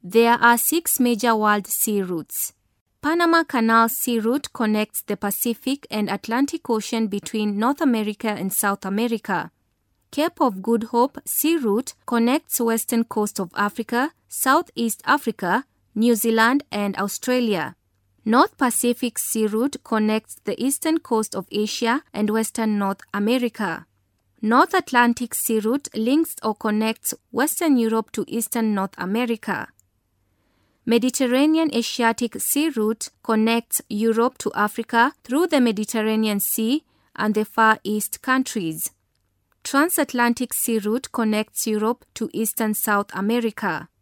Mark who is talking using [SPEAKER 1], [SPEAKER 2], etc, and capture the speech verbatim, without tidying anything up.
[SPEAKER 1] There are six major world sea routes. Panama Canal Sea Route connects the Pacific and Atlantic Ocean between North America and South America. Cape of Good Hope Sea Route connects western coast of Africa, Southeast Africa, New Zealand and Australia. North Pacific Sea Route connects the eastern coast of Asia and western North America. North Atlantic Sea Route links or connects Western Europe to eastern North America. Mediterranean Asiatic Sea Route connects Europe to Africa through the Mediterranean Sea and the Far East countries. Transatlantic Sea Route connects Europe to eastern South America.